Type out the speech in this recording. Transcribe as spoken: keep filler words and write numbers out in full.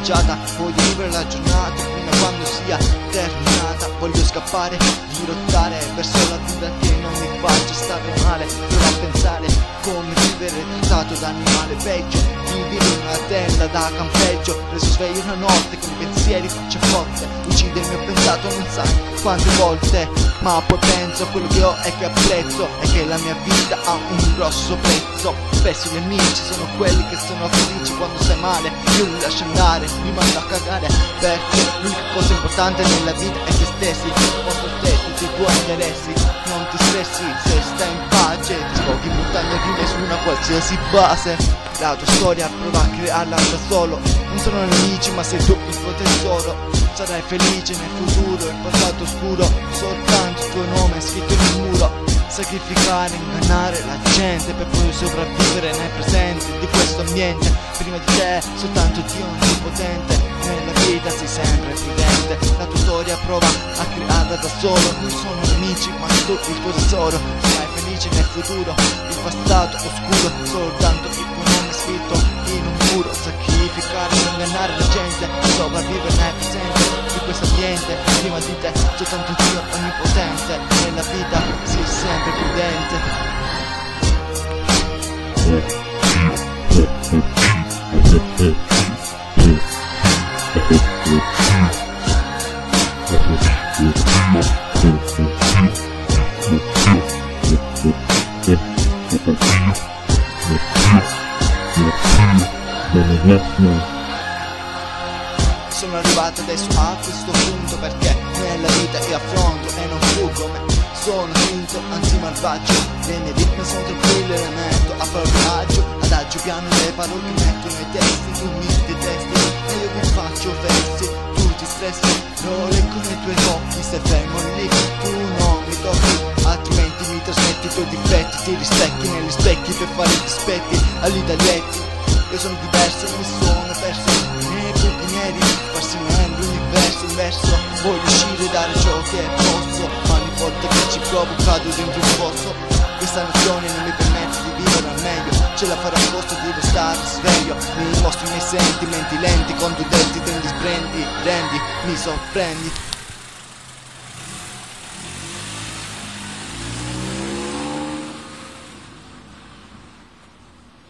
passeggiata, voglio vivere la giornata fino a quando sia terminata. Voglio scappare, dirottare verso la vita che non mi faccia stare male. Provo a pensare come vivere trattato da animale peggio di vivere in una tenda da campeggio, reso sveglio una notte con i pensieri faccia forte. Uccide il mio pensato non sai quante volte, ma poi penso quello che ho e che apprezzo è che la mia vita ha un grosso prezzo. Spesso i nemici sono quelli che sono felici quando sei male. Io li lascio andare, li mando a cagare, perché l'unica cosa importante nella vita è te stessi. Posso stessi, i tuoi interessi, non ti stressi se stai in pace. Ti sfoghi buttando rime su una qualsiasi base. La tua storia prova a crearla da solo. Non sono nemici ma sei tu il tuo tesoro. Sarai felice nel futuro, il passato oscuro, soltanto il tuo nome è scritto in un muro. Sacrificare, ingannare la gente per poi sopravvivere nel presente di questo ambiente. Prima di te soltanto Dio onnipotente, nella vita sei sempre prudente. La tua storia prova a crearla da solo. Non sono nemici ma tu il tuo tesoro. Sarai felice nel futuro, il passato oscuro, soltanto il tuo nome è scritto in un muro. Sacrificare, ingannare la gente, sopravvivere nel presente di questo ambiente. Prima di te soltanto Dio onnipotente, nella vita sei sempre prudente. Sono arrivato adesso a questo punto perché nella vita io affronto e non fuggo me. Sono finto, anzi malvagio. Le mie ritme sono tranquille, le metto a paroraggio. Adagio piano le parole che metto nei testi. Tu mi detesti e io vi faccio versi. Tu ti stressi, lo leggo nei tuoi occhi. Se fermo lì tu non mi tocchi, altrimenti mi trasmetti i tuoi difetti. Ti rispecchi negli specchi per fare i dispetti agli italiani. Io sono diverso, mi sono perso nei buchi neri, farsi nell'universo inverso. Voglio uscire e dare ciò che posso, ma ogni volta che ci provo cado dentro un fosso. Questa nozione non mi permette di vivere al meglio, ce la farò a costo di restare sveglio. Mi mostro i miei sentimenti lenti, con due denti te ne disprendi, rendi, mi sorprendi.